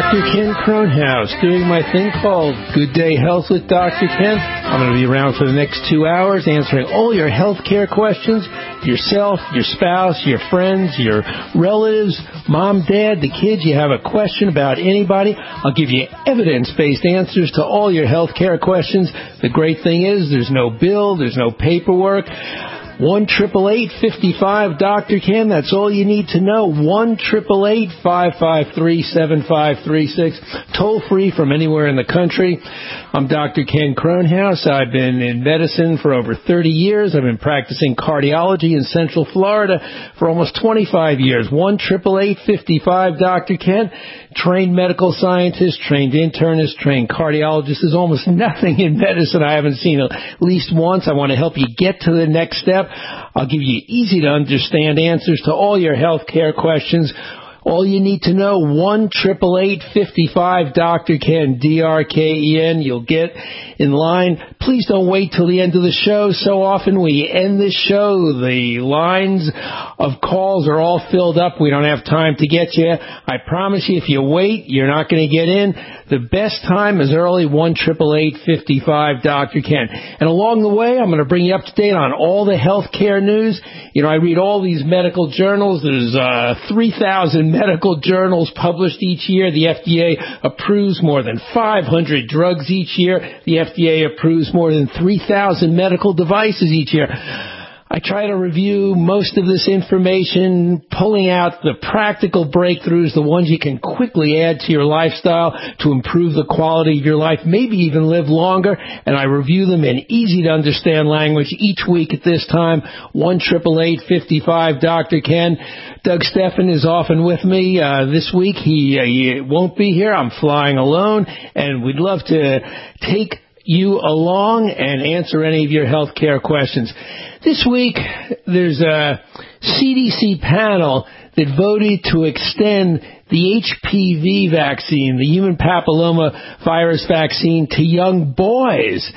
Dr. Ken Cronhouse doing my thing called Good Day Health with Dr. Ken. I'm going to be around for the next 2 hours answering all your health care questions. Yourself, your spouse, your friends, your relatives, mom, dad, the kids. You have a question about anybody, I'll give you evidence-based answers to all your health care questions. The great thing is there's no bill, there's no paperwork. 1-888-55-Dr. Ken. That's all you need to know. 1-888-553-7536. Toll free from anywhere in the country. I'm Dr. Ken Cronhouse. I've been in medicine for over 30 years. I've been practicing cardiology in Central Florida for almost 25 years. 1-888-55-Dr. Ken. Trained medical scientist, trained internist, trained cardiologist. There's almost nothing in medicine I haven't seen at least once. I want to help you get to the next step. I'll give you easy-to-understand answers to all your health care questions. All you need to know, 1-888-55-Dr. Ken, D-R-K-E-N. You'll get in line. Please don't wait till the end of the show. So often we end this show, the lines of calls are all filled up. We don't have time to get you. I promise you, if you wait, you're not going to get in. The best time is early, 1-888-55-Dr. Ken. And along the way, I'm going to bring you up to date on all the health care news. You know, I read all these medical journals. There's 3,000 medical journals published each year. The FDA approves more than 500 drugs each year. The FDA approves more than 3,000 medical devices each year. I try to review most of this information, pulling out the practical breakthroughs, the ones you can quickly add to your lifestyle to improve the quality of your life, maybe even live longer, and I review them in easy-to-understand language each week at this time. 1-888-55-Dr. Ken. Doug Steffen is often with me. This week he won't be here. I'm flying alone, and we'd love to take you along and answer any of your health care questions. This week, there's a CDC panel that voted to extend the HPV vaccine, the human papilloma virus vaccine, to young boys.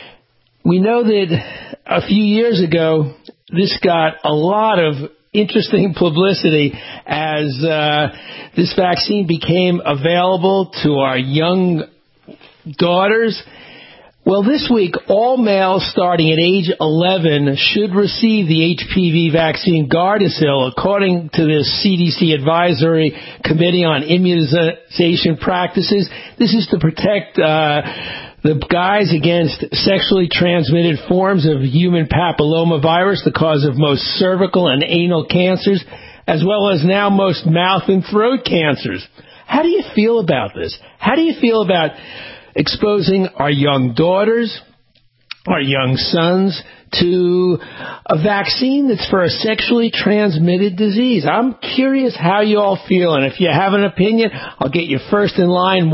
We know that a few years ago, this got a lot of interesting publicity as this vaccine became available to our young daughters. Well, this week, all males starting at age 11 should receive the HPV vaccine Gardasil, according to the CDC Advisory Committee on Immunization Practices. This is to protect the guys against sexually transmitted forms of human papilloma virus, the cause of most cervical and anal cancers, as well as now most mouth and throat cancers. How do you feel about this? How do you feel about exposing our young daughters, our young sons, to a vaccine that's for a sexually transmitted disease? I'm curious how you all feel, and if you have an opinion, I'll get you first in line,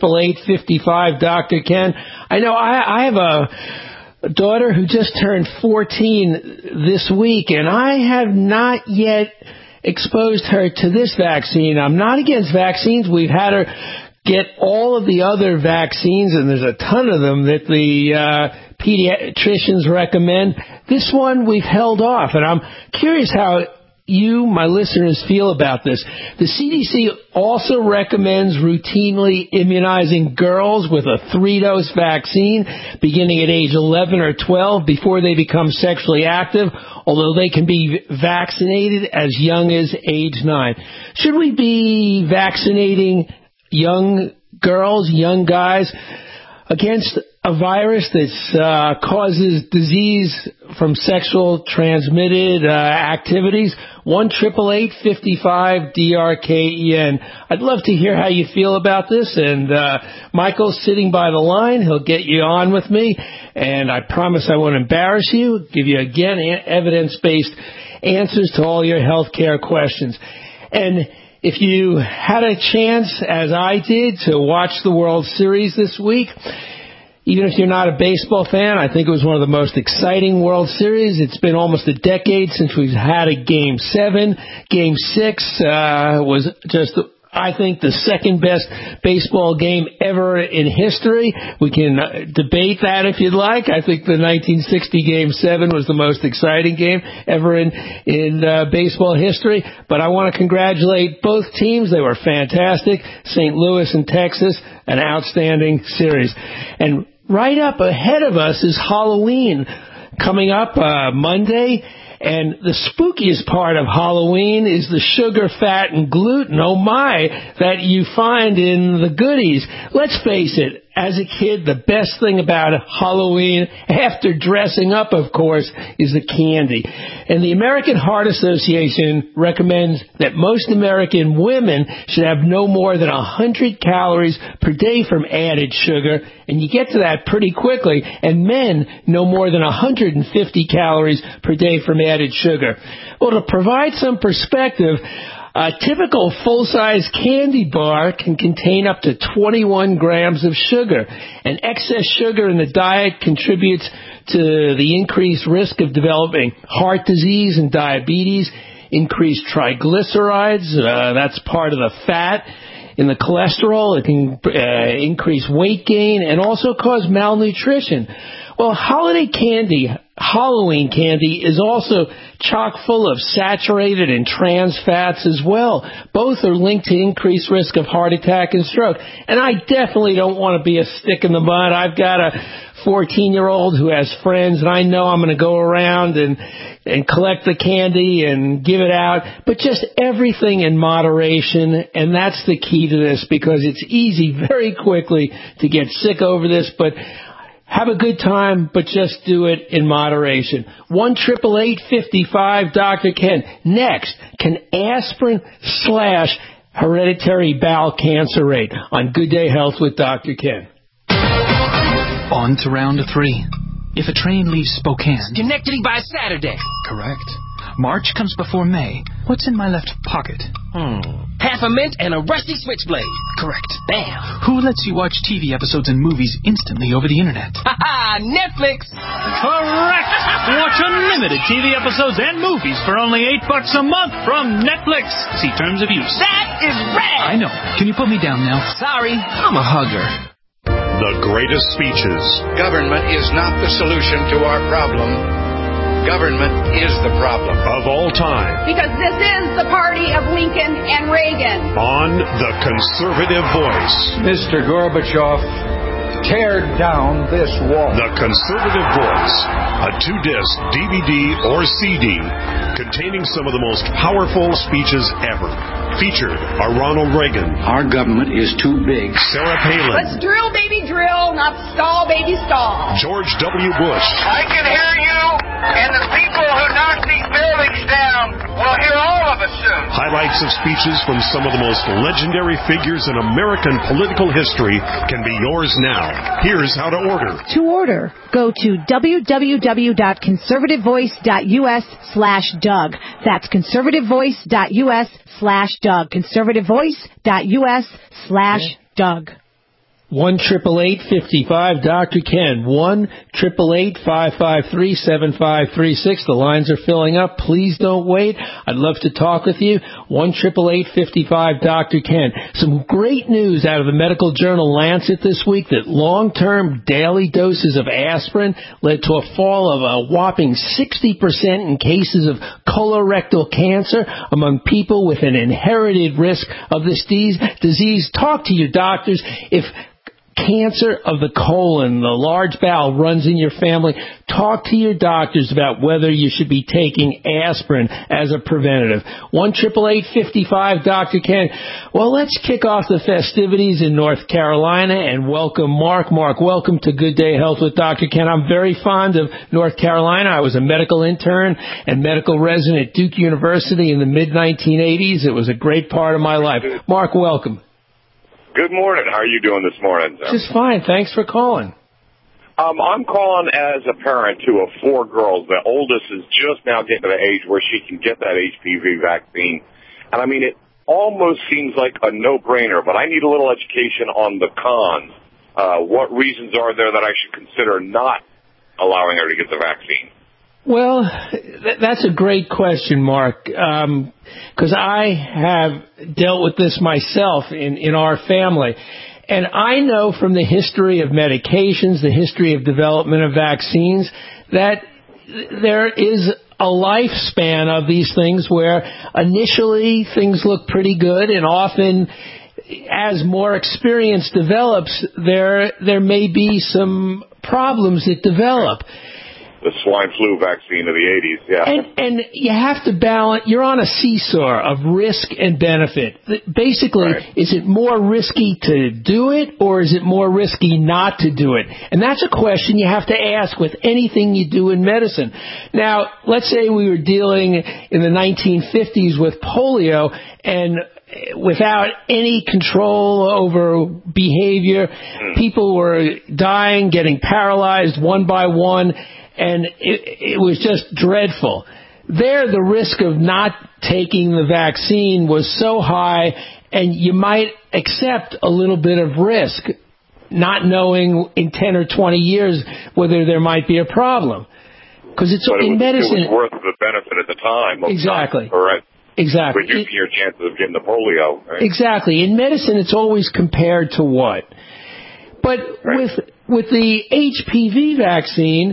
1-888-55-Dr. Ken. I know I have a daughter who just turned 14 this week, and I have not yet exposed her to this vaccine. I'm not against vaccines. We've had her get all of the other vaccines, and there's a ton of them that the pediatricians recommend. This one we've held off, and I'm curious how you, my listeners, feel about this. The CDC also recommends routinely immunizing girls with a 3-dose vaccine beginning at age 11 or 12 before they become sexually active, although they can be vaccinated as young as age 9. Should we be vaccinating young girls, young guys, against a virus that causes disease from sexual transmitted activities? 1-888-55-DRKEN. I'd love to hear how you feel about this, and Michael's sitting by the line. He'll get you on with me, and I promise I won't embarrass you. Give you, again, evidence-based answers to all your health care questions. And if you had a chance, as I did, to watch the World Series this week, even if you're not a baseball fan, I think it was one of the most exciting World Series. It's been almost a decade since we've had a Game 7. Game 6 was just I think, the second best baseball game ever in history. We can debate that if you'd like. I think the 1960 Game 7 was the most exciting game ever in baseball history. But I want to congratulate both teams. They were fantastic. St. Louis and Texas, an outstanding series. And right up ahead of us is Halloween coming up Monday. And the spookiest part of Halloween is the sugar, fat, and gluten, oh my, that you find in the goodies. Let's face it, as a kid, the best thing about Halloween, after dressing up, of course, is the candy. And the American Heart Association recommends that most American women should have no more than 100 calories per day from added sugar, and you get to that pretty quickly, and men no more than 150 calories per day from added sugar. Well, to provide some perspective, a typical full-size candy bar can contain up to 21 grams of sugar, and excess sugar in the diet contributes to the increased risk of developing heart disease and diabetes, increased triglycerides, that's part of the fat in the cholesterol. It can increase weight gain and also cause malnutrition. Well, Halloween candy is also chock full of saturated and trans fats as well. Both are linked to increased risk of heart attack and stroke. And I definitely don't want to be a stick in the mud. I've got a 14-year-old who has friends, and I know I'm going to go around and collect the candy and give it out, but just everything in moderation, and that's the key to this, because it's easy very quickly to get sick over this, but have a good time, but just do it in moderation. 1-888-55 Dr. Ken. Next, can aspirin slash hereditary bowel cancer rate on Good Day Health with Dr. Ken. On to round 3. If a train leaves Spokane... Schenectady by Saturday. Correct. March comes before May. What's in my left pocket? Half a mint and a rusty switchblade. Correct. Bam. Who lets you watch TV episodes and movies instantly over the internet? Ha-ha! Netflix. Correct. Watch unlimited TV episodes and movies for only $8 a month from Netflix. See terms of use. That is rad. I know. Can you put me down now? Sorry, I'm a hugger. The greatest speeches. Government is not the solution to our problem. Government is the problem. Of all time. Because this is the party of Lincoln and Reagan. On The Conservative Voice. Mr. Gorbachev, tear down this wall. The Conservative Voice. A 2-disc DVD or CD containing some of the most powerful speeches ever. Featured are Ronald Reagan. Our government is too big. Sarah Palin. Let's drill, baby, drill, not stall, baby, stall. George W. Bush. I can hear you, and the people who knock these buildings down will hear all of us soon. Highlights of speeches from some of the most legendary figures in American political history can be yours now. Here's how to order. To order, go to www.conservativevoice.us/Doug. That's conservativevoice.us/Doug. conservativevoice.us/Doug. 1-888-55 Dr. Ken. 1-888-553-7536. The lines are filling up. Please don't wait. I'd love to talk with you. 1-888-55 Dr. Ken. Some great news out of the medical journal Lancet this week that long-term daily doses of aspirin led to a fall of a whopping 60% in cases of colorectal cancer among people with an inherited risk of this disease. Talk to your doctors. If cancer of the colon, the large bowel, runs in your family, talk to your doctors about whether you should be taking aspirin as a preventative. 1-888-55 Dr. Ken. Well, let's kick off the festivities in North Carolina and welcome Mark. Mark, welcome to Good Day Health with Dr. Ken. I'm very fond of North Carolina. I was a medical intern and medical resident at Duke University in the mid-1980s. It was a great part of my life. Mark, welcome. Good morning. How are you doing this morning, sir? Just fine. Thanks for calling. I'm calling as a parent to 4 girls. The oldest is just now getting to the age where she can get that HPV vaccine. And, I mean, it almost seems like a no-brainer, but I need a little education on the cons. What reasons are there that I should consider not allowing her to get the vaccine? Well, that's a great question, Mark, because I have dealt with this myself in our family. And I know from the history of medications, the history of development of vaccines, that there is a lifespan of these things where initially things look pretty good, and often as more experience develops, there may be some problems that develop. The swine flu vaccine of the 80s, yeah. And you have to balance, you're on a seesaw of risk and benefit. Basically, right. Is it more risky to do it, or is it more risky not to do it? And that's a question you have to ask with anything you do in medicine. Now, let's say we were dealing in the 1950s with polio, and without any control over behavior, people were dying, getting paralyzed one by one, and it was just dreadful. There, the risk of not taking the vaccine was so high, and you might accept a little bit of risk, not knowing in 10 or 20 years whether there might be a problem. Because in medicine, it was worth the benefit at the time. Exactly. Correct. Exactly. Reducing your chances of getting the polio. Right? Exactly. In medicine, it's always compared to what. But right. with the HPV vaccine,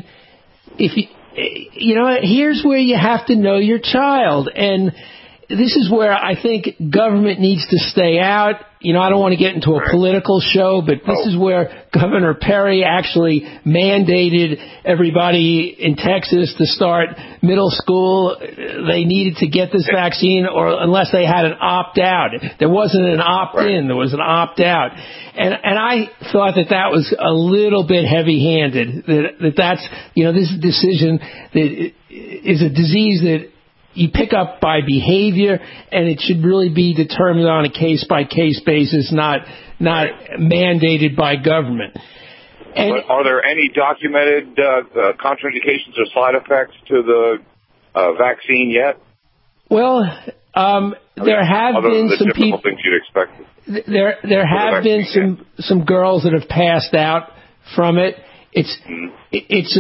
here's where you have to know your child, and this is where I think government needs to stay out. I don't want to get into a political show, but this is where Governor Perry actually mandated everybody in Texas to start middle school. They needed to get this vaccine, or unless they had an opt-out. There wasn't an opt-in, there was an opt-out. And I thought that was a little bit heavy-handed, that's this decision that is a disease that you pick up by behavior, and it should really be determined on a case-by-case basis, not mandated by government. But are there any documented contraindications or side effects to the vaccine yet? Well, there have been some people. Things you'd expect. There have been some girls that have passed out from it. It's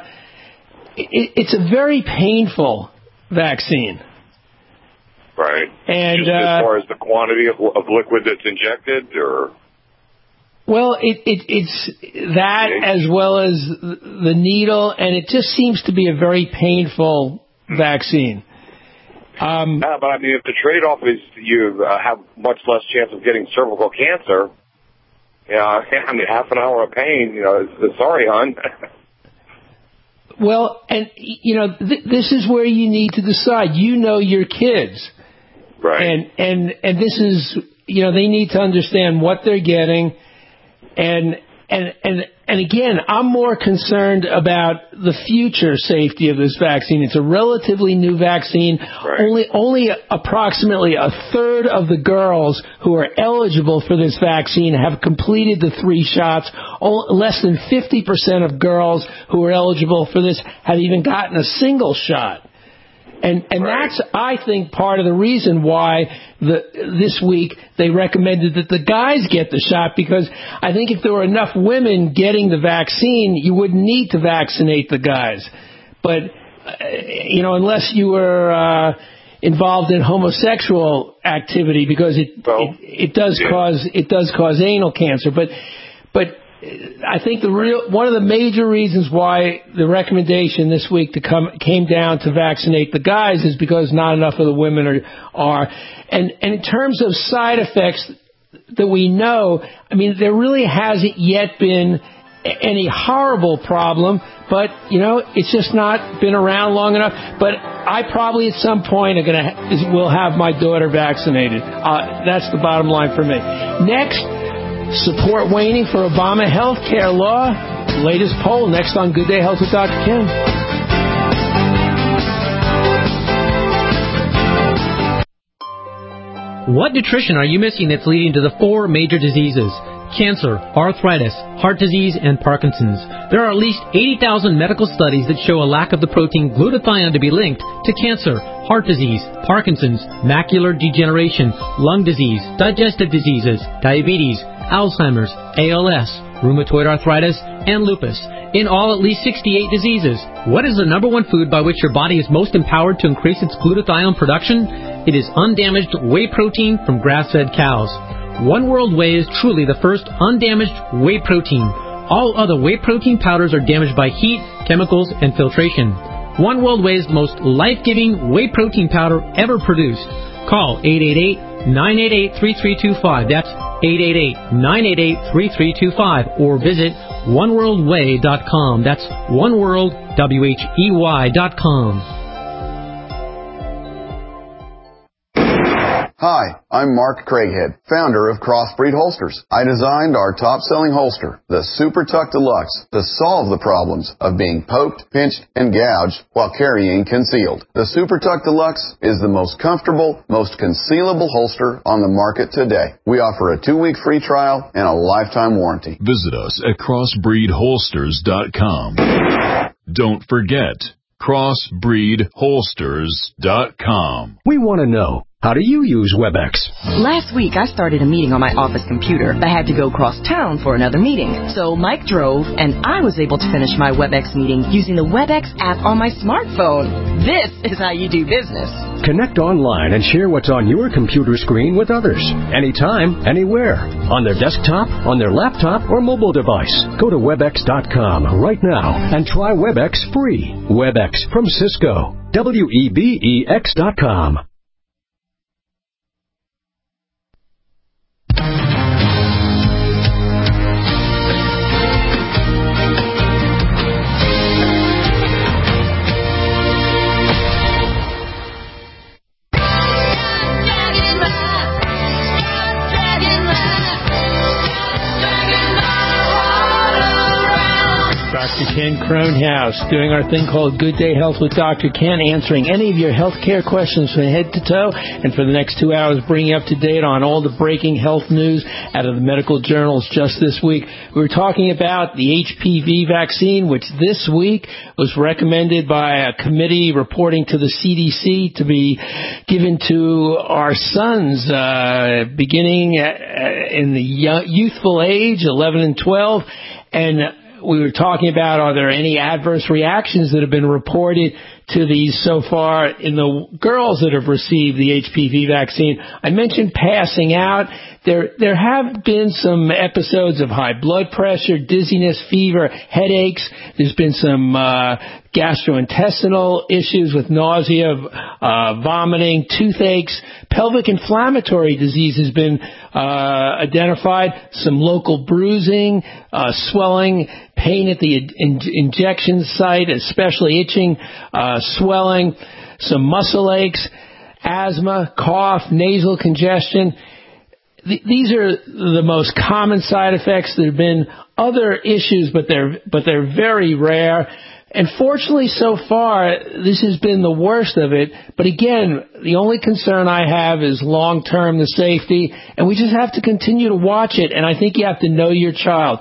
a very painful vaccine. Right. And just as far as the quantity of liquid that's injected, or? Well, it's that as well as the needle, and it just seems to be a very painful vaccine. But I mean, if the trade-off is you have much less chance of getting cervical cancer, I mean, half an hour of pain, sorry, hon. Well, and, this is where you need to decide. You know your kids. Right. And this is, they need to understand what they're getting. And again, I'm more concerned about the future safety of this vaccine. It's a relatively new vaccine. Right. Only approximately a third of the girls who are eligible for this vaccine have completed the 3 shots. Less than 50% of girls who are eligible for this have even gotten a single shot. And that's, I think, part of the reason why this week they recommended that the guys get the shot, because I think if there were enough women getting the vaccine, you wouldn't need to vaccinate the guys. But, unless you were involved in homosexual activity, because it does cause anal cancer. But I think one of the major reasons why the recommendation this week came down to vaccinate the guys is because not enough of the women are. And in terms of side effects that we know, I mean, there really hasn't yet been any horrible problem, but it's just not been around long enough. But I probably at some point will have my daughter vaccinated. That's the bottom line for me. Next, support waning for Obama health care law. Latest poll next on Good Day Health with Dr. Ken. What nutrition are you missing that's leading to the 4 major diseases? Cancer, arthritis, heart disease, and Parkinson's. There are at least 80,000 medical studies that show a lack of the protein glutathione to be linked to cancer, heart disease, Parkinson's, macular degeneration, lung disease, digestive diseases, diabetes, Alzheimer's, ALS, rheumatoid arthritis, and lupus. In all, at least 68 diseases. What is the number one food by which your body is most empowered to increase its glutathione production? It is undamaged whey protein from grass-fed cows. One World Whey is truly the first undamaged whey protein. All other whey protein powders are damaged by heat, chemicals, and filtration. One World Whey is the most life-giving whey protein powder ever produced. Call 888-988-3325. That's 888-988-3325. Or visit oneworldwhey.com. That's oneworldwhey.com. Hi, I'm Mark Craighead, founder of Crossbreed Holsters. I designed our top-selling holster, the Super Tuck Deluxe, to solve the problems of being poked, pinched, and gouged while carrying concealed. The Super Tuck Deluxe is the most comfortable, most concealable holster on the market today. We offer a 2-week free trial and a lifetime warranty. Visit us at crossbreedholsters.com. Don't forget, crossbreedholsters.com. We want to know, how do you use WebEx? Last week, I started a meeting on my office computer. I had to go cross town for another meeting. So Mike drove, and I was able to finish my WebEx meeting using the WebEx app on my smartphone. This is how you do business. Connect online and share what's on your computer screen with others. Anytime, anywhere. On their desktop, on their laptop, or mobile device. Go to WebEx.com right now and try WebEx free. WebEx from Cisco. WEBEX.com. Dr. Ken Cronhaus doing our thing called Good Day Health with Dr. Ken, answering any of your health care questions from head to toe, and for the next 2 hours bringing you up to date on all the breaking health news out of the medical journals just this week. We were talking about the HPV vaccine, which this week was recommended by a committee reporting to the CDC to be given to our sons beginning in the youthful age, 11 and 12, and we were talking about, are there any adverse reactions that have been reported to these so far in the girls that have received the HPV vaccine? I mentioned passing out. There have been some episodes of high blood pressure, dizziness, fever, headaches. There's been some gastrointestinal issues with nausea, vomiting, toothaches. Pelvic inflammatory disease has been identified. Some local bruising, swelling, pain at the injection site, especially itching, swelling, some muscle aches, asthma, cough, nasal congestion. These are the most common side effects. There have been other issues, but they're very rare. And fortunately, so far, this has been the worst of it. But again, the only concern I have is long-term, the safety, and we just have to continue to watch it. And I think you have to know your child.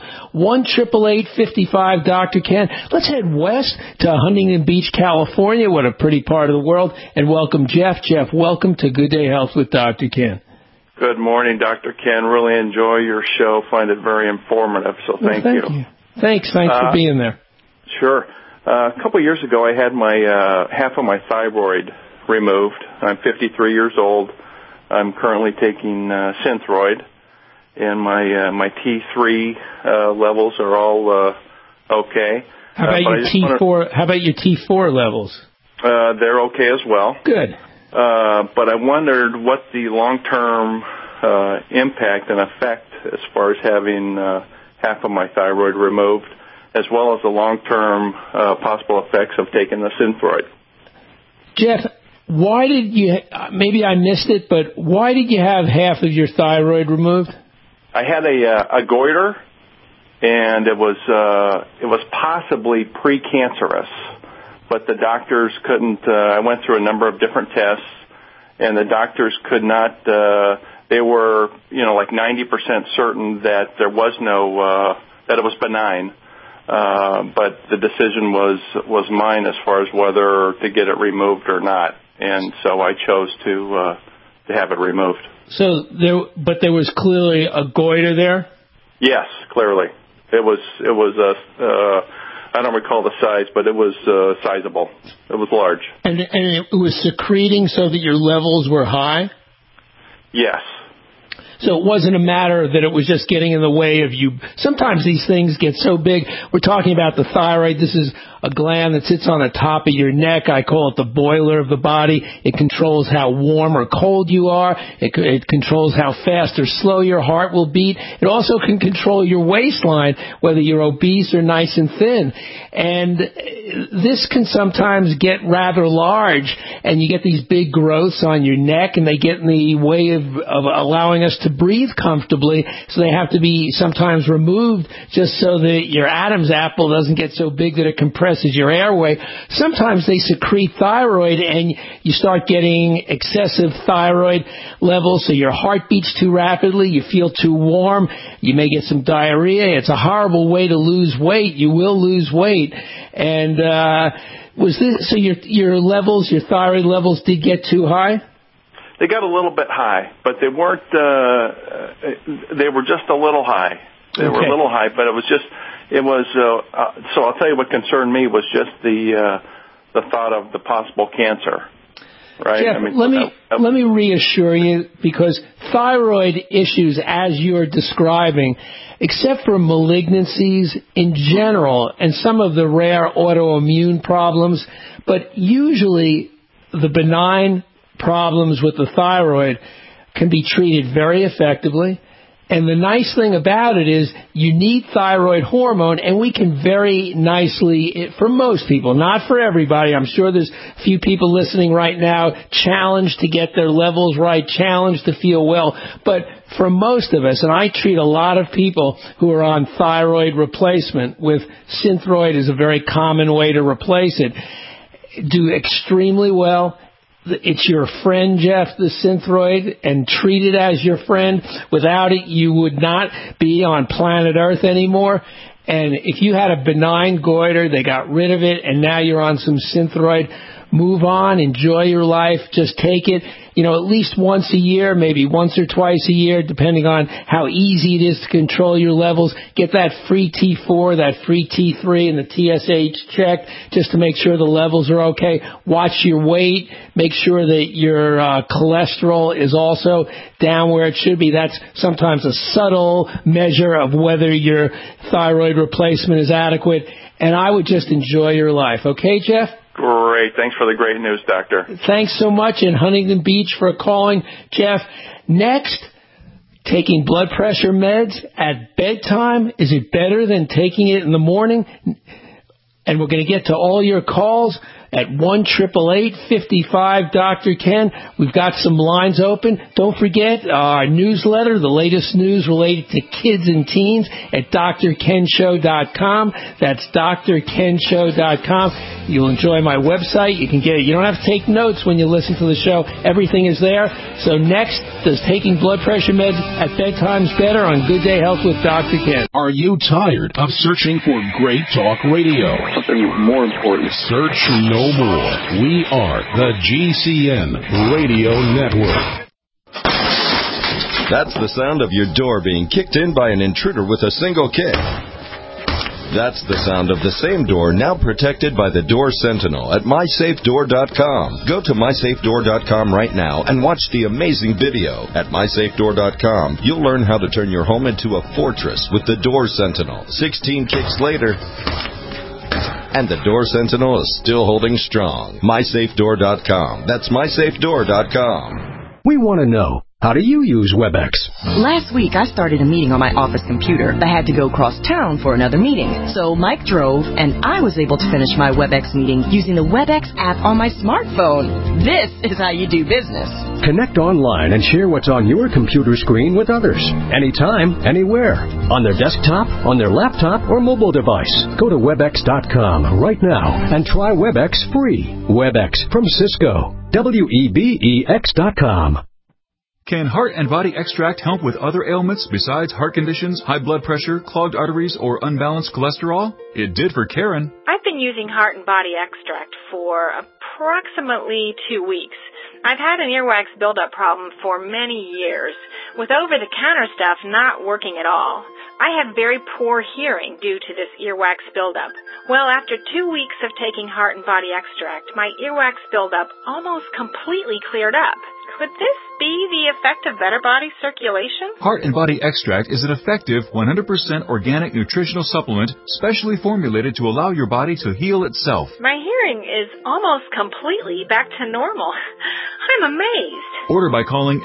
1-888-55 Dr. Ken. Let's head west to Huntington Beach, California. What a pretty part of the world. And welcome Jeff. Jeff, welcome to Good Day Health with Dr. Ken. Good morning, Dr. Ken. Really enjoy your show. Find it very informative, so thank you. Thanks for being there. Sure. A couple of years ago, I had my half of my thyroid removed. I'm 53 years old. I'm currently taking Synthroid, and my T3 levels are all okay. How about your T4? How about your T4 levels? They're okay as well. Good. But I wondered what the long-term impact and effect as far as having half of my thyroid removed, as well as the long-term possible effects of taking the Synthroid. Jeff, why did you, maybe I missed it, but why did you have half of your thyroid removed? I had a goiter, and it was possibly precancerous, but the doctors couldn't, I went through a number of different tests, and the doctors could not, they were, like 90% certain that there was no, that it was benign. But the decision was mine as far as whether to get it removed or not. and so I chose to have it removed. So there was clearly a goiter there? Yes, clearly. It was I don't recall the size, but it was sizable. It was large. And it was secreting so that your levels were high? Yes. So it wasn't a matter that it was just getting in the way of you. Sometimes these things get so big. We're talking about the thyroid. This is a gland that sits on the top of your neck. I call it the boiler of the body. It controls how warm or cold you are. It controls how fast or slow your heart will beat. It also can control your waistline, whether you're obese or nice and thin. And this can sometimes get rather large, and you get these big growths on your neck, and they get in the way of allowing us to breathe comfortably, so they have to be sometimes removed just so that your Adam's apple doesn't get so big that it compresses your airway. Sometimes they secrete thyroid, and you start getting excessive thyroid levels, so your heart beats too rapidly, you feel too warm, you may get some diarrhea. It's a horrible way to lose weight. You will lose weight. And was this so? Your levels, your thyroid levels, did get too high? They got a little bit high, but they weren't. They were just a little high. They were a little high, but it was just. It was. So I'll tell you what concerned me was just the thought of the possible cancer. Right. Jeff, let me reassure you, because thyroid issues, as you're describing, except for malignancies in general and some of the rare autoimmune problems, but usually the benign problems with the thyroid can be treated very effectively. And the nice thing about it is you need thyroid hormone, and we can very nicely, for most people, not for everybody. I'm sure there's a few people listening right now challenged to get their levels right, challenged to feel well. But for most of us, and I treat a lot of people who are on thyroid replacement with Synthroid is a very common way to replace it, do extremely well. It's your friend, Jeff, the Synthroid, and treat it as your friend. Without it, you would not be on planet Earth anymore. And if you had a benign goiter, they got rid of it, and now you're on some Synthroid, move on, enjoy your life, just take it, at least once a year, maybe once or twice a year, depending on how easy it is to control your levels. Get that free T4, that free T3, and the TSH checked just to make sure the levels are okay. Watch your weight. Make sure that your cholesterol is also down where it should be. That's sometimes a subtle measure of whether your thyroid replacement is adequate. And I would just enjoy your life. Okay, Jeff? Great. Thanks for the great news, Doctor. Thanks so much in Huntington Beach for calling, Jeff. Next, taking blood pressure meds at bedtime. Is it better than taking it in the morning? And we're going to get to all your calls at 1-888-55 Dr. Ken. We've got some lines open. Don't forget our newsletter, the latest news related to kids and teens at drkenshow.com. That's drkenshow.com. You'll enjoy my website. You can get it. You don't have to take notes when you listen to the show. Everything is there. So next, does taking blood pressure meds at bedtime's better on Good Day Health with Dr. Ken? Are you tired of searching for great talk radio? Something more important. Search no more. We are the GCN Radio Network. That's the sound of your door being kicked in by an intruder with a single kick. That's the sound of the same door now protected by the Door Sentinel at MySafeDoor.com. Go to MySafeDoor.com right now and watch the amazing video. At MySafeDoor.com, you'll learn how to turn your home into a fortress with the Door Sentinel. 16 kicks later, and the Door Sentinel is still holding strong. MySafeDoor.com. That's MySafeDoor.com. We want to know, how do you use WebEx? Last week, I started a meeting on my office computer. I had to go cross town for another meeting. So Mike drove, and I was able to finish my WebEx meeting using the WebEx app on my smartphone. This is how you do business. Connect online and share what's on your computer screen with others. Anytime, anywhere. On their desktop, on their laptop, or mobile device. Go to WebEx.com right now and try WebEx free. WebEx from Cisco. WEBEX.com. Can Heart and Body Extract help with other ailments besides heart conditions, high blood pressure, clogged arteries, or unbalanced cholesterol? It did for Karen. I've been using Heart and Body Extract for approximately 2 weeks. I've had an earwax buildup problem for many years, with over-the-counter stuff not working at all. I have very poor hearing due to this earwax buildup. Well, after 2 weeks of taking Heart and Body Extract, my earwax buildup almost completely cleared up. Could this be the effect of better body circulation? Heart and Body Extract is an effective 100% organic nutritional supplement specially formulated to allow your body to heal itself. My hearing is almost completely back to normal. I'm amazed. Order by calling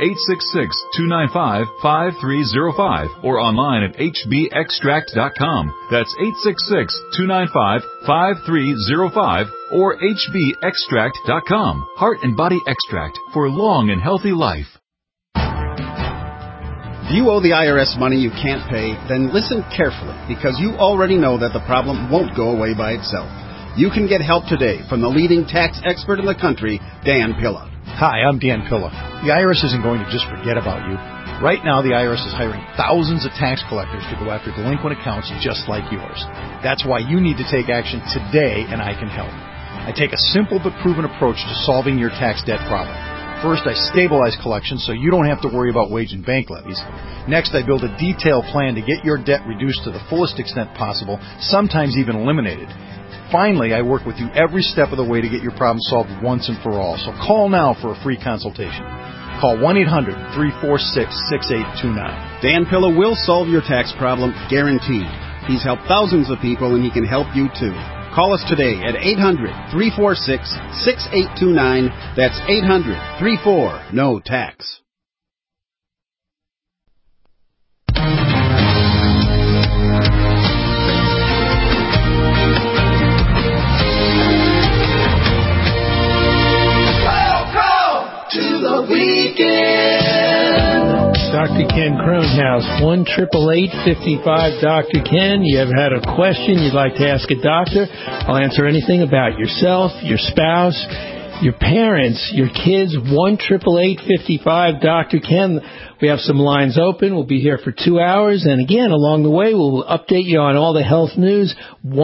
866-295-5305 or online at hbextract.com. That's 866-295-5305 or hbextract.com. Heart and Body Extract for long and healthy life. If you owe the IRS money you can't pay, then listen carefully, because you already know that the problem won't go away by itself. You can get help today from the leading tax expert in the country, Dan Pilla. Hi, I'm Dan Pilla. The IRS isn't going to just forget about you. Right now, the IRS is hiring thousands of tax collectors to go after delinquent accounts just like yours. That's why you need to take action today, and I can help. I take a simple but proven approach to solving your tax debt problem. First, I stabilize collections so you don't have to worry about wage and bank levies. Next, I build a detailed plan to get your debt reduced to the fullest extent possible, sometimes even eliminated. Finally, I work with you every step of the way to get your problem solved once and for all. So call now for a free consultation. Call 1-800-346-6829. Dan Pilla will solve your tax problem, guaranteed. He's helped thousands of people, and he can help you too. Call us today at 800-346-6829. That's 800-34-NO-TAX. To the weekend. Dr. Ken Cronhouse, 1-888-55 Dr. Ken. You ever had a question you'd like to ask a doctor? I'll answer anything about yourself, your spouse, your parents, your kids. 1-888-55 Dr. Ken. We have some lines open. We'll be here for 2 hours. And again, along the way, we'll update you on all the health news.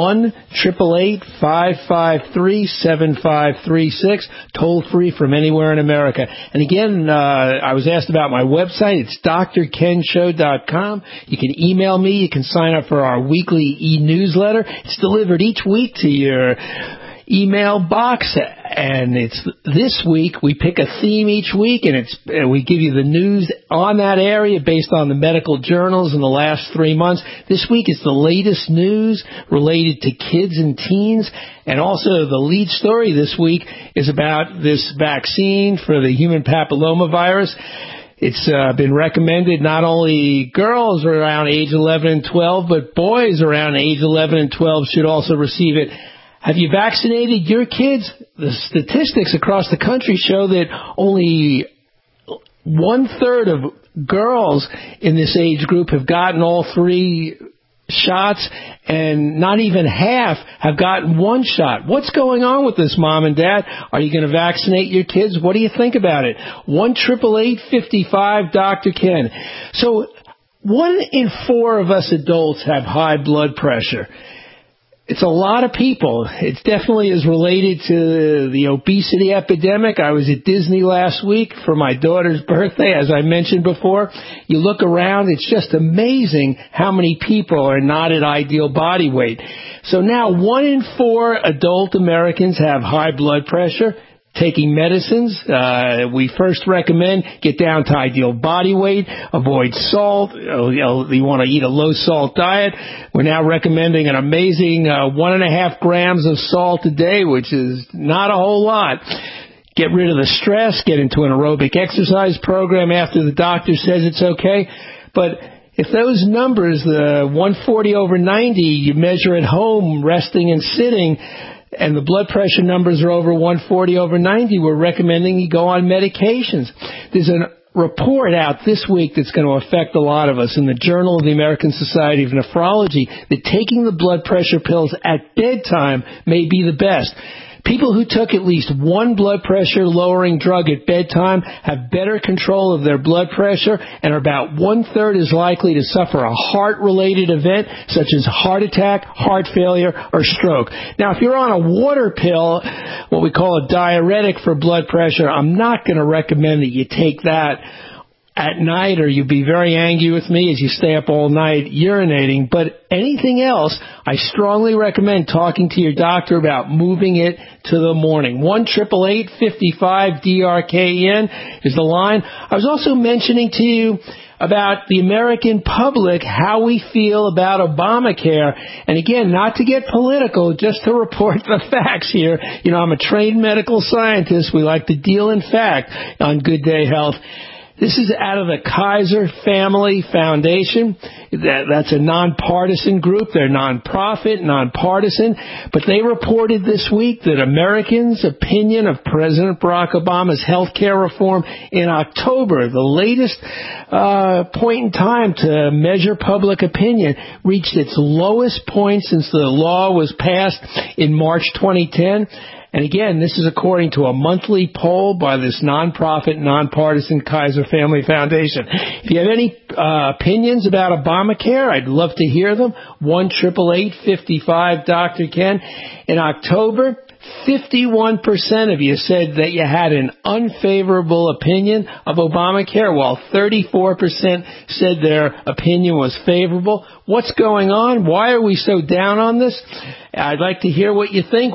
1-888-553-7536. Toll free from anywhere in America. And again, I was asked about my website. It's drkenshow.com. You can email me. You can sign up for our weekly e-newsletter. It's delivered each week to your email box, and it's this week we pick a theme each week, and we give you the news on that area based on the medical journals in the last 3 months. This week is the latest news related to kids and teens, and also the lead story this week is about this vaccine for the human papillomavirus. It's been recommended not only girls around age 11 and 12, but boys around age 11 and 12 should also receive it. Have you vaccinated your kids? The statistics across the country show that only 1/3 of girls in this age group have gotten all 3 shots, and not even half have gotten 1 shot. What's going on with this, Mom and Dad? Are you going to vaccinate your kids? What do you think about it? 1-888-55 Dr. Ken. So 1 in 4 of us adults have high blood pressure. It's a lot of people. It definitely is related to the obesity epidemic. I was at Disney last week for my daughter's birthday, as I mentioned before. You look around, it's just amazing how many people are not at ideal body weight. So now 1 in 4 adult Americans have high blood pressure. Taking medicines, we first recommend get down to ideal body weight, avoid salt. You want to eat a low-salt diet. We're now recommending an amazing 1.5 grams of salt a day, which is not a whole lot. Get rid of the stress, get into an aerobic exercise program after the doctor says it's okay. But if those numbers, the 140/90, you measure at home, resting and sitting, and the blood pressure numbers are over 140/90, we're recommending you go on medications. There's a report out this week that's going to affect a lot of us in the Journal of the American Society of Nephrology that taking the blood pressure pills at bedtime may be the best. People who took at least one blood pressure lowering drug at bedtime have better control of their blood pressure and are about 1/3 as likely to suffer a heart-related event such as heart attack, heart failure, or stroke. Now, if you're on a water pill, what we call a diuretic for blood pressure, I'm not going to recommend that you take that at night, or you'd be very angry with me as you stay up all night urinating. But anything else, I strongly recommend talking to your doctor about moving it to the morning. 1-888-55-DRKN is the line. I was also mentioning to you about the American public, how we feel about Obamacare. And again, not to get political, just to report the facts here. You know, I'm a trained medical scientist. We like to deal in fact on Good Day Health. This is out of the Kaiser Family Foundation. That's a nonpartisan group. They're nonprofit, nonpartisan. But they reported this week that Americans' opinion of President Barack Obama's health care reform in October, the latest point in time to measure public opinion, reached its lowest point since the law was passed in March 2010. And again, this is according to a monthly poll by this nonprofit, nonpartisan Kaiser Family Foundation. If you have any opinions about Obamacare, I'd love to hear them. 1-888-55-Dr. Ken. In October, 51% of you said that you had an unfavorable opinion of Obamacare, while 34% said their opinion was favorable. What's going on? Why are we so down on this? I'd like to hear what you think.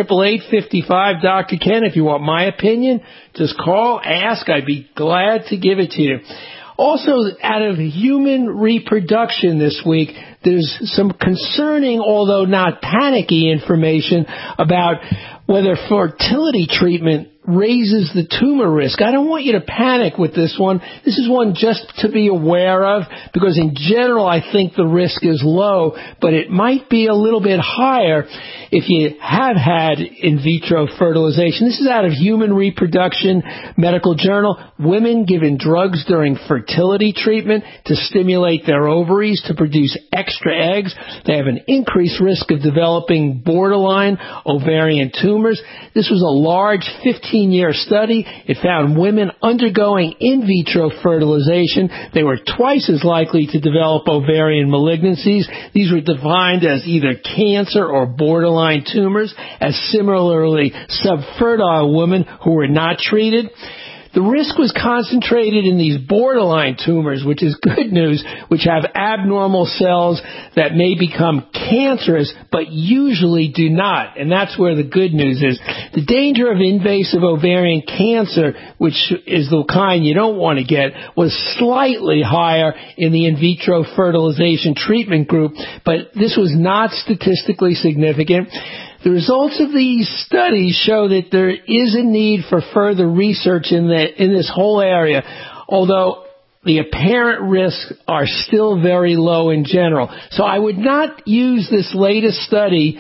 1-888-55-Dr. Ken. If you want my opinion, just call, ask. I'd be glad to give it to you. Also, out of human reproduction this week, there's some concerning, although not panicky, information about whether fertility treatment raises the tumor risk. I don't want you to panic with this one. This is one just to be aware of, because in general I think the risk is low, but it might be a little bit higher if you have had in vitro fertilization. This is out of Human Reproduction Medical Journal. Women given drugs during fertility treatment to stimulate their ovaries to produce extra eggs, they have an increased risk of developing borderline ovarian tumors. This was a large 15-year study. It found women undergoing in vitro fertilization, they were twice as likely to develop ovarian malignancies. These were defined as either cancer or borderline tumors, as similarly subfertile women who were not treated. The risk was concentrated in these borderline tumors, which is good news, which have abnormal cells that may become cancerous, but usually do not. And that's where the good news is. The danger of invasive ovarian cancer, which is the kind you don't want to get, was slightly higher in the in vitro fertilization treatment group, but this was not statistically significant. The results of these studies show that there is a need for further research in this whole area, although the apparent risks are still very low in general. So I would not use this latest study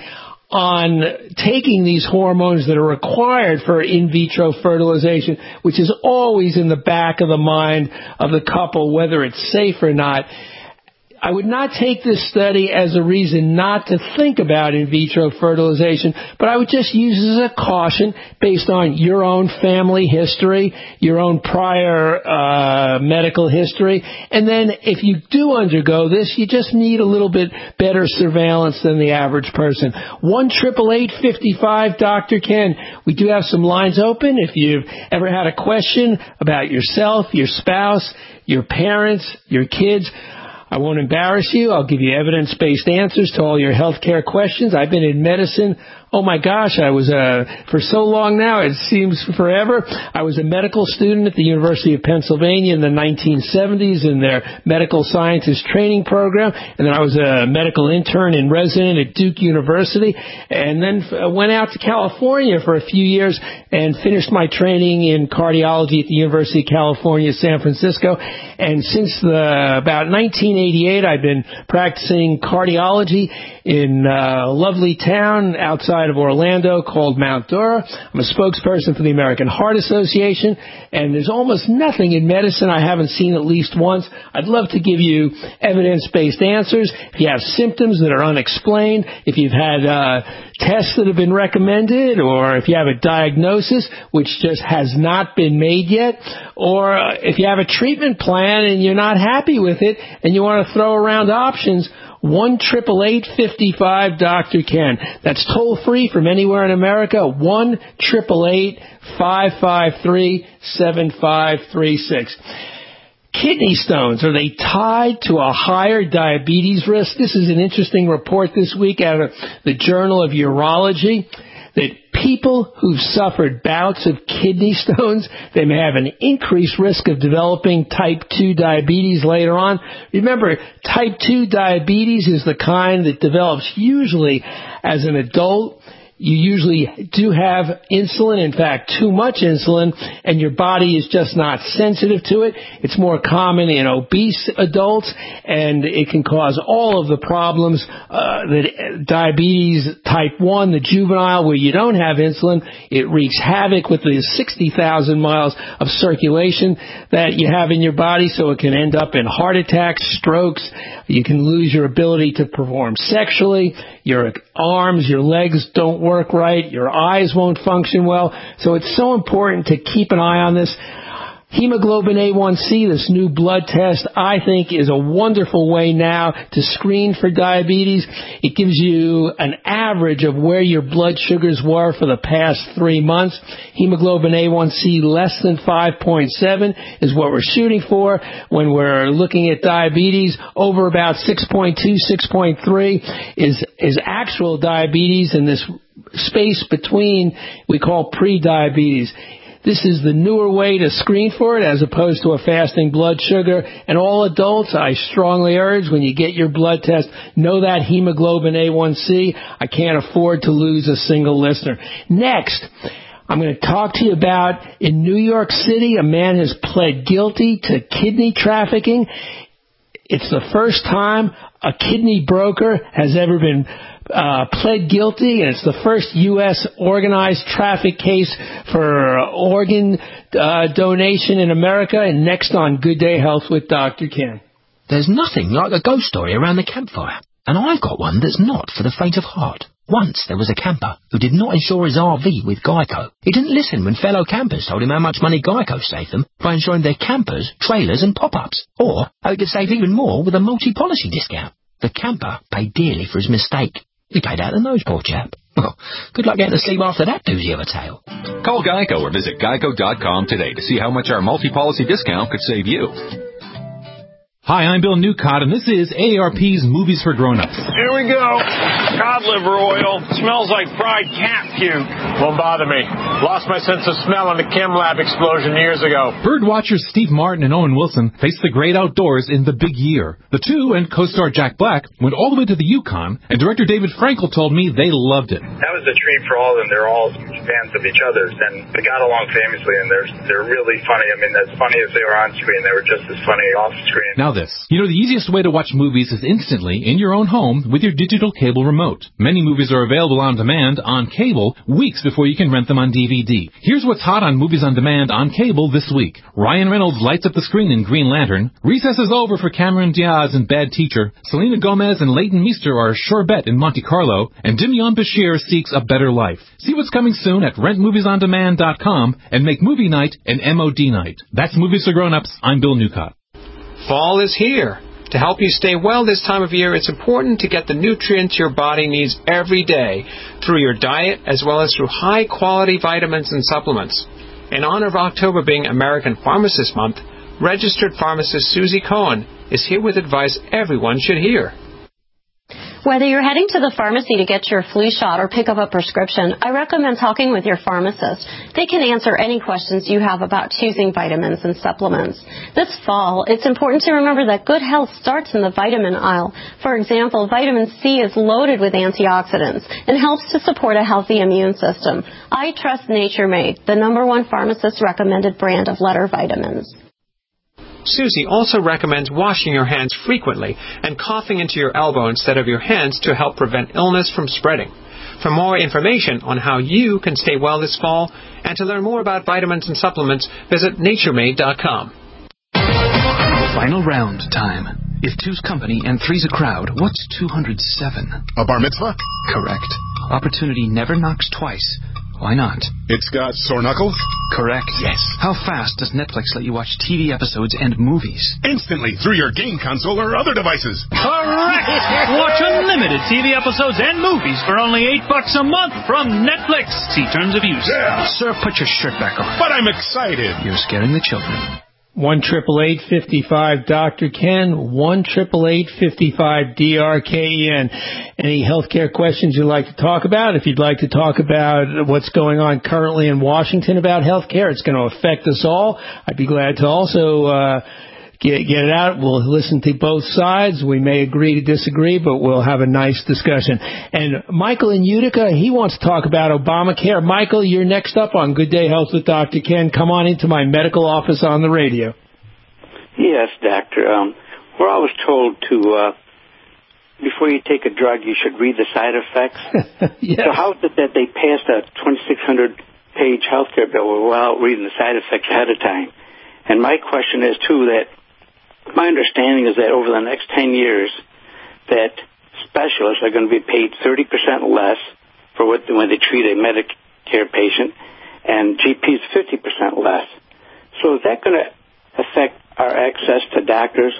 on taking these hormones that are required for in vitro fertilization, which is always in the back of the mind of the couple, whether it's safe or not. I would not take this study as a reason not to think about in vitro fertilization, but I would just use it as a caution based on your own family history, your own prior medical history. And then if you do undergo this, you just need a little bit better surveillance than the average person. 1-888-55-Dr. Ken. We do have some lines open. If you've ever had a question about yourself, your spouse, your parents, your kids, I won't embarrass you. I'll give you evidence-based answers to all your health care questions. I've been in medicine, oh my gosh, I was for so long now, it seems forever. I was a medical student at the University of Pennsylvania in the 1970s in their medical scientist training program, and then I was a medical intern and resident at Duke University, and then went out to California for a few years and finished my training in cardiology at the University of California, San Francisco. And since about 1988, I've been practicing cardiology in a lovely town outside of Orlando called Mount Dora. I'm a spokesperson for the American Heart Association, and there's almost nothing in medicine I haven't seen at least once. I'd love to give you evidence-based answers. If you have symptoms that are unexplained, if you've had tests that have been recommended, or if you have a diagnosis which just has not been made yet, or if you have a treatment plan and you're not happy with it and you want to throw around options, 1-888-55-Dr. That's toll free from anywhere in America. 1-888-553-7536. Kidney stones, are they tied to a higher diabetes risk? This is an interesting report this week out of the Journal of Urology, that people who've suffered bouts of kidney stones, they may have an increased risk of developing type 2 diabetes later on. Remember, type 2 diabetes is the kind that develops usually as an adult. You usually do have insulin, in fact, too much insulin, and your body is just not sensitive to it. It's more common in obese adults, and it can cause all of the problems that diabetes type 1, the juvenile, where you don't have insulin. It wreaks havoc with the 60,000 miles of circulation that you have in your body, so it can end up in heart attacks, strokes. You can lose your ability to perform sexually. Your arms, your legs don't work right. Your eyes won't function well. So it's so important to keep an eye on this. Hemoglobin A1C, this new blood test, I think is a wonderful way now to screen for diabetes. It gives you an average of where your blood sugars were for the past 3 months. Hemoglobin A1C less than 5.7 is what we're shooting for when we're looking at diabetes. Over about 6.2, 6.3 is actual diabetes, in this space between we call pre-diabetes. This is the newer way to screen for it as opposed to a fasting blood sugar. And all adults, I strongly urge, when you get your blood test, know that hemoglobin A1C. I can't afford to lose a single listener. Next, I'm going to talk to you about, in New York City, a man has pled guilty to kidney trafficking. It's the first time a kidney broker has ever been pled guilty, and it's the first U.S. organized traffic case for organ donation in America. And next on Good Day Health with Dr. Ken. There's nothing like a ghost story around the campfire, and I've got one that's not for the faint of heart. Once there was a camper who did not insure his RV with Geico. He didn't listen when fellow campers told him how much money Geico saved them by insuring their campers, trailers and pop-ups, or how he could save even more with a multi-policy discount. The camper paid dearly for his mistake. He paid out the nose, poor chap. Well, good luck getting to sleep after that doozy of a tale. Call Geico or visit geico.com today to see how much our multi-policy discount could save you. Hi, I'm Bill Newcott, and this is AARP's Movies for Grown-Ups. Here we go. Cod liver oil. Smells like fried cat puke. Won't bother me. Lost my sense of smell in the chem lab explosion years ago. Bird watchers Steve Martin and Owen Wilson face the great outdoors in The Big Year. The two, and co-star Jack Black, went all the way to the Yukon, and director David Frankel told me they loved it. That was a treat for all of them. They're all fans of each other's, and they got along famously, and they're really funny. I mean, as funny as they were on screen, they were just as funny off screen. Now this. You know, the easiest way to watch movies is instantly in your own home with your digital cable remote. Many movies are available on demand on cable weeks before you can rent them on DVD. Here's what's hot on movies on demand on cable this week. Ryan Reynolds lights up the screen in Green Lantern. Recess is over for Cameron Diaz in Bad Teacher. Selena Gomez and Leighton Meester are a sure bet in Monte Carlo. And Demian Bashir seeks a better life. See what's coming soon at rentmoviesondemand.com and make movie night an MOD night. That's Movies for Grown-Ups. I'm Bill Newcott. Fall is here. To help you stay well this time of year, it's important to get the nutrients your body needs every day through your diet as well as through high-quality vitamins and supplements. In honor of October being American Pharmacist Month, registered pharmacist Susie Cohen is here with advice everyone should hear. Whether you're heading to the pharmacy to get your flu shot or pick up a prescription, I recommend talking with your pharmacist. They can answer any questions you have about choosing vitamins and supplements. This fall, it's important to remember that good health starts in the vitamin aisle. For example, vitamin C is loaded with antioxidants and helps to support a healthy immune system. I trust Nature Made, the #1 pharmacist-recommended brand of letter vitamins. Susie also recommends washing your hands frequently and coughing into your elbow instead of your hands to help prevent illness from spreading. For more information on how you can stay well this fall and to learn more about vitamins and supplements, visit naturemade.com. Final round time. If two's company and three's a crowd, what's 207? A bar mitzvah? Correct. Opportunity never knocks twice. Why not? It's got sore knuckles? Correct. Yes. How fast does Netflix let you watch TV episodes and movies? Instantly, through your game console or other devices. Correct! Watch unlimited TV episodes and movies for only $8 a month from Netflix. See terms of use. Yeah. Sir, put your shirt back on. But I'm excited. You're scaring the children. 1-888-55 Dr. Ken, 1-888-55 DRKEN. Any healthcare questions you'd like to talk about? If you'd like to talk about what's going on currently in Washington about healthcare, it's going to affect us all. I'd be glad to also get it out. We'll listen to both sides. We may agree to disagree, but we'll have a nice discussion. And Michael in Utica, he wants to talk about Obamacare. Michael, you're next up on Good Day Health with Dr. Ken. Come on into my medical office on the radio. Yes, doctor. We're always told to, before you take a drug, you should read the side effects. Yes. So how is it that they passed a 2,600-page healthcare bill without reading the side effects ahead of time? And my question is, too, that my understanding is that over the next 10 years, that specialists are going to be paid 30% less for when they treat a Medicare patient, and GPs 50% less. So is that going to affect our access to doctors?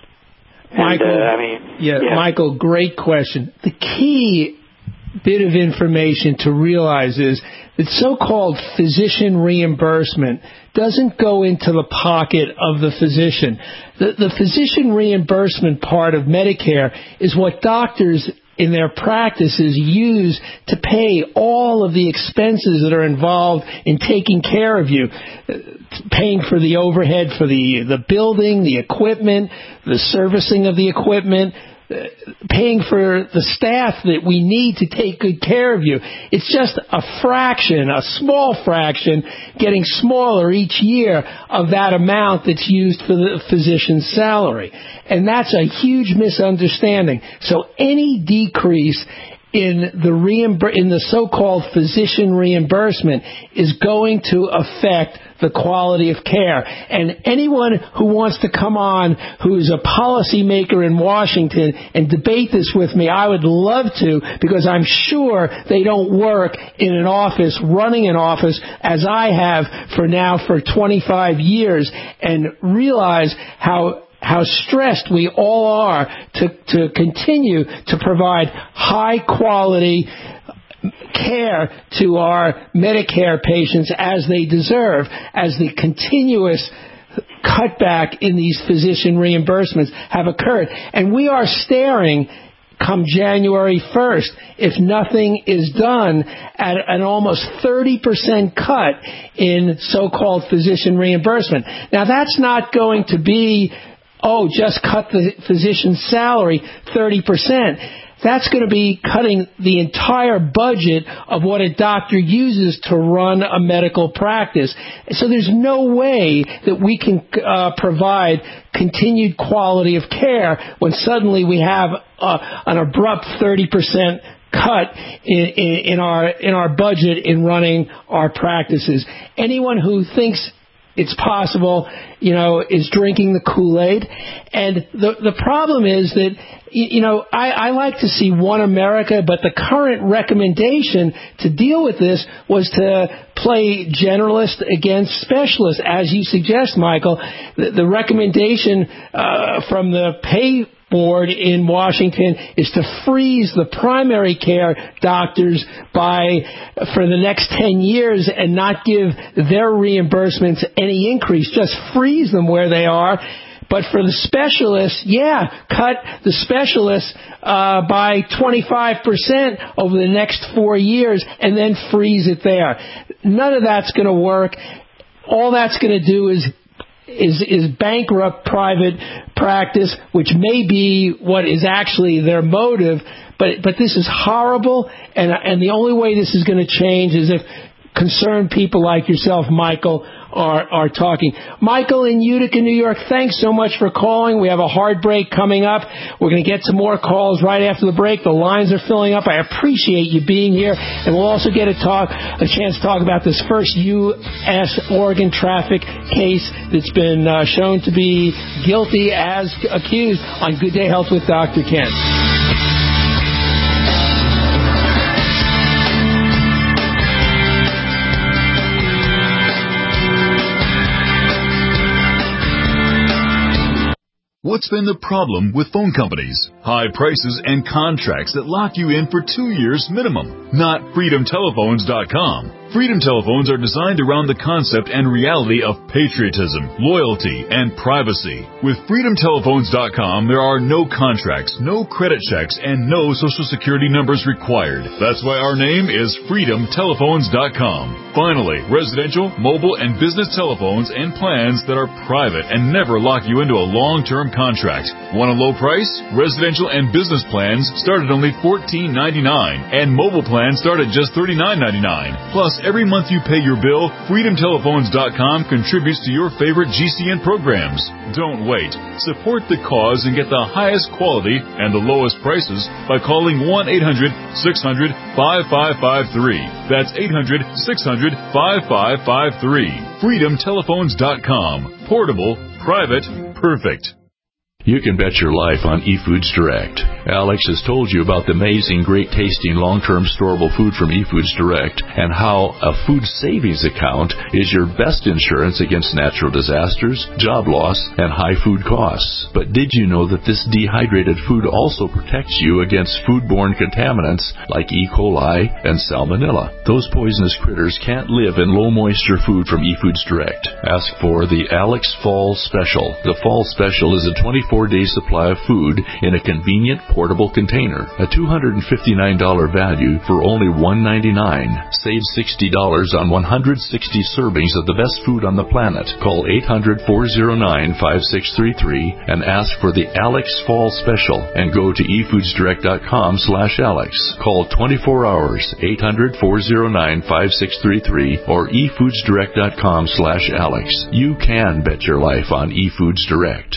Michael, Michael, great question. The key bit of information to realize is that so-called physician reimbursement doesn't go into the pocket of the physician. The physician reimbursement part of Medicare is what doctors in their practices use to pay all of the expenses that are involved in taking care of you, paying for the overhead for the building, the equipment, the servicing of the equipment, paying for the staff that we need to take good care of you. It's just a fraction, a small fraction, getting smaller each year of that amount that's used for the physician's salary. And that's a huge misunderstanding. So any decrease in the so-called physician reimbursement is going to affect the quality of care. And anyone who wants to come on who's a policymaker in Washington and debate this with me, I would love to, because I'm sure they don't work in an office, running an office, as I have for 25 years, and realize how stressed we all are to continue to provide high quality care to our Medicare patients as they deserve, as the continuous cutback in these physician reimbursements have occurred. And we are staring, come January 1st, if nothing is done, at an almost 30% cut in so-called physician reimbursement. Now, that's not going to be, just cut the physician's salary 30%. That's going to be cutting the entire budget of what a doctor uses to run a medical practice. So there's no way that we can provide continued quality of care when suddenly we have an abrupt 30% cut in our budget in running our practices. Anyone who thinks it's possible, is drinking the Kool-Aid. And the problem is that, I like to see one America, but the current recommendation to deal with this was to play generalist against specialist, as you suggest, Michael. The recommendation from the pay board in Washington is to freeze the primary care doctors for the next 10 years and not give their reimbursements any increase. Just freeze them where they are. But for the specialists, cut the specialists by 25% over the next 4 years and then freeze it there. None of that's going to work. All that's going to do is bankrupt private practice, which may be what is actually their motive, but this is horrible, and the only way this is going to change is if concerned people like yourself, Michael, are talking. Michael in Utica, New York, thanks so much for calling. We have a hard break coming up. We're going to get some more calls right after the break. The lines are filling up. I appreciate you being here, and we'll also get a chance to talk about this first U.S. organ traffic case that's been shown to be guilty as accused on Good Day Health with Dr. Ken. What's been the problem with phone companies? High prices and contracts that lock you in for 2 years minimum. Not FreedomTelephones.com. Freedom Telephones are designed around the concept and reality of patriotism, loyalty, and privacy. With FreedomTelephones.com, there are no contracts, no credit checks, and no Social Security numbers required. That's why our name is FreedomTelephones.com. Finally, residential, mobile, and business telephones and plans that are private and never lock you into a long-term contract. Want a low price? Residential and business plans start at only $14.99, and mobile plans start at just $39.99. Plus, every month you pay your bill, FreedomTelephones.com contributes to your favorite GCN programs. Don't wait. Support the cause and get the highest quality and the lowest prices by calling 1-800-600-5553. That's 800-600-5553. FreedomTelephones.com. Portable, private, perfect. You can bet your life on eFoods Direct. Alex has told you about the amazing, great-tasting, long-term storable food from eFoods Direct and how a food savings account is your best insurance against natural disasters, job loss, and high food costs. But did you know that this dehydrated food also protects you against foodborne contaminants like E. coli and salmonella? Those poisonous critters can't live in low-moisture food from eFoods Direct. Ask for the Alex Fall Special. The Fall Special is a 24-day supply of food in a convenient portable container. A $259 value for only $199. Save $60 on 160 servings of the best food on the planet. Call 800-409-5633 and ask for the Alex Fall Special and go to efoodsdirect.com/Alex. Call 24 hours, 800-409-5633 or efoodsdirect.com/Alex. You can bet your life on eFoods Direct.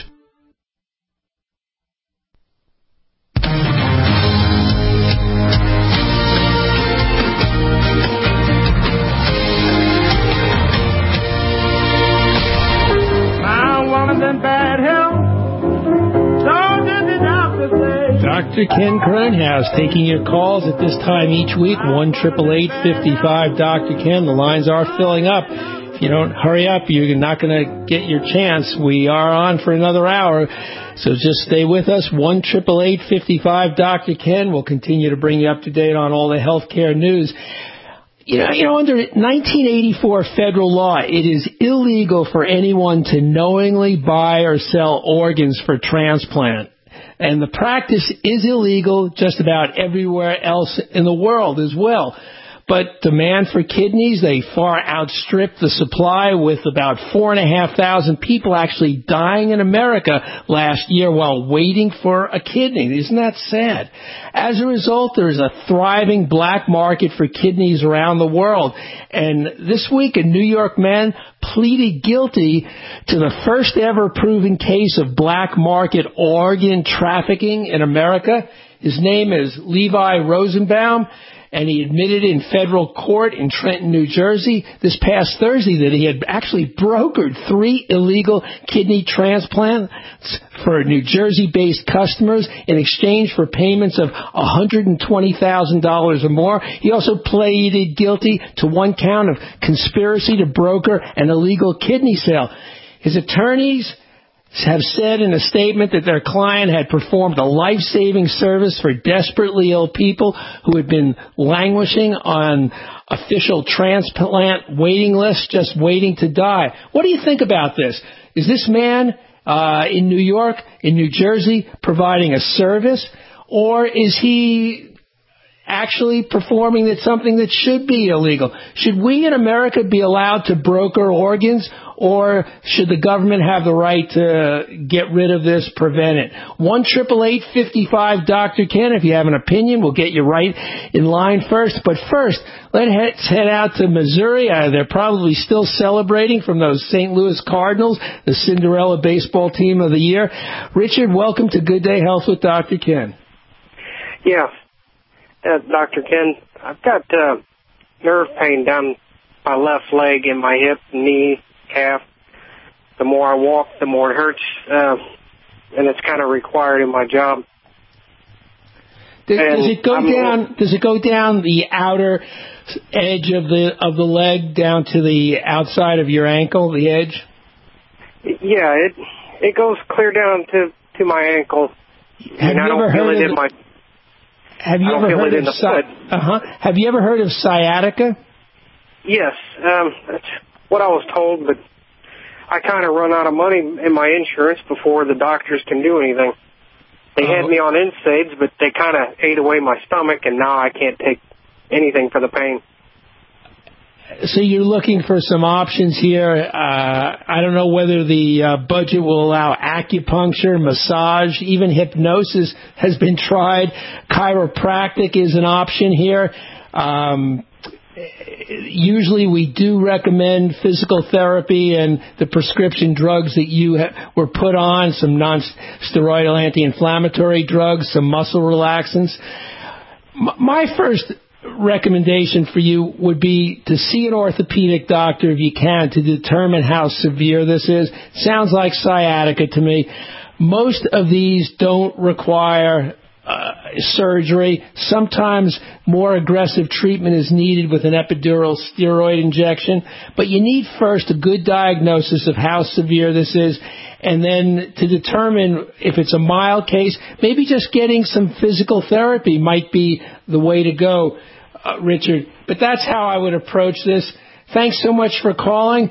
Dr. Ken Kernhaus taking your calls at this time each week, 1-888-55-Dr. Ken. The lines are filling up. If you don't hurry up, you're not going to get your chance. We are on for another hour, so just stay with us, 1-888-55-Dr. Ken. We'll continue to bring you up to date on all the healthcare news. You know, under 1984 federal law, it is illegal for anyone to knowingly buy or sell organs for transplant. And the practice is illegal just about everywhere else in the world as well. But demand for kidneys, they far outstrip the supply, with about 4,500 people actually dying in America last year while waiting for a kidney. Isn't that sad? As a result, there's a thriving black market for kidneys around the world. And this week, a New York man pleaded guilty to the first ever proven case of black market organ trafficking in America. His name is Levi Rosenbaum, and he admitted in federal court in Trenton, New Jersey, this past Thursday that he had actually brokered 3 illegal kidney transplants for New Jersey-based customers in exchange for payments of $120,000 or more. He also pleaded guilty to 1 count of conspiracy to broker an illegal kidney sale. His attorneys have said in a statement that their client had performed a life-saving service for desperately ill people who had been languishing on official transplant waiting lists, just waiting to die. What do you think about this? Is this man in New York, in New Jersey, providing a service, or is he actually performing something that should be illegal? Should we in America be allowed to broker organs, or should the government have the right to get rid of this, prevent it? 1-888-55 Ken. If you have an opinion, we'll get you right in line first. But first, let's head out to Missouri. They're probably still celebrating from those St. Louis Cardinals, the Cinderella baseball team of the year. Richard, welcome to Good Day Health with Dr. Ken. Yeah, Dr. Ken, I've got nerve pain down my left leg and my hip, knee, calf. The more I walk, the more it hurts, and it's kind of required in my job. Does it go down the outer edge of the leg down to the outside of your ankle, the edge? Yeah, it goes clear down to my ankle. Have you ever heard of sciatica? Yes, that's what I was told, but I kind of run out of money in my insurance before the doctors can do anything. They had me on NSAIDs, but they kind of ate away my stomach, and now I can't take anything for the pain. So you're looking for some options here. I don't know whether the budget will allow acupuncture, massage, even hypnosis has been tried. Chiropractic is an option here. Usually we do recommend physical therapy and the prescription drugs that you were put on, some non-steroidal anti-inflammatory drugs, some muscle relaxants. My first recommendation for you would be to see an orthopedic doctor if you can to determine how severe this is. Sounds like sciatica to me. Most of these don't require surgery. Sometimes more aggressive treatment is needed with an epidural steroid injection, but you need first a good diagnosis of how severe this is, and then to determine if it's a mild case, maybe just getting some physical therapy might be the way to go, Richard. But that's how I would approach this. Thanks so much for calling.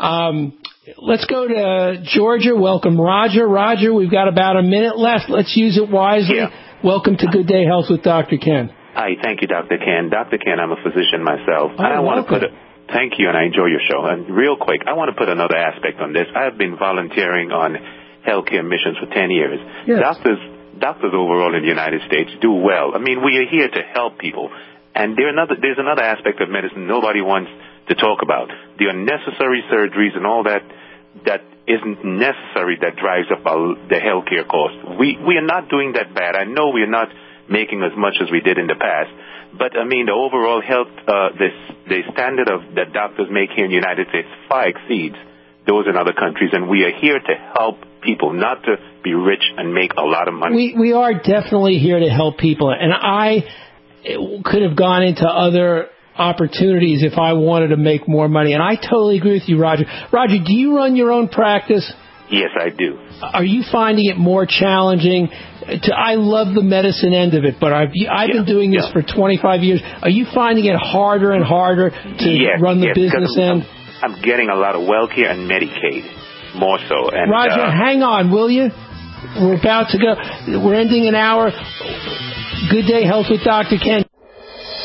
Let's go to Georgia. Welcome, Roger. Roger, we've got about a minute left. Let's use it wisely. Yeah. Welcome to Good Day Health with Dr. Ken. Hi, thank you, Dr. Ken. Dr. Ken, I'm a physician myself. Oh, and I want to welcome. thank you, and I enjoy your show. And real quick, I want to put another aspect on this. I have been volunteering on healthcare missions for 10 years. Yes. Doctors overall in the United States do well. I mean, we are here to help people. And there's another aspect of medicine nobody wants to talk about. The unnecessary surgeries and all that isn't necessary that drives up the healthcare cost. We are not doing that bad. I know we are not making as much as we did in the past, but I mean the overall health, the standard of that doctors make here in the United States far exceeds those in other countries, and we are here to help people, not to be rich and make a lot of money. We are definitely here to help people, and I could have gone into other opportunities if I wanted to make more money. And I totally agree with you, Roger. Roger, do you run your own practice? Yes, I do. Are you finding it more challenging? I love the medicine end of it, but I've been doing this for 25 years. Are you finding it harder and harder to run the business end? I'm getting a lot of WellCare and Medicaid, more so. And, Roger, hang on, will you? We're about to go. We're ending an hour. Good Day Health with Dr. Ken.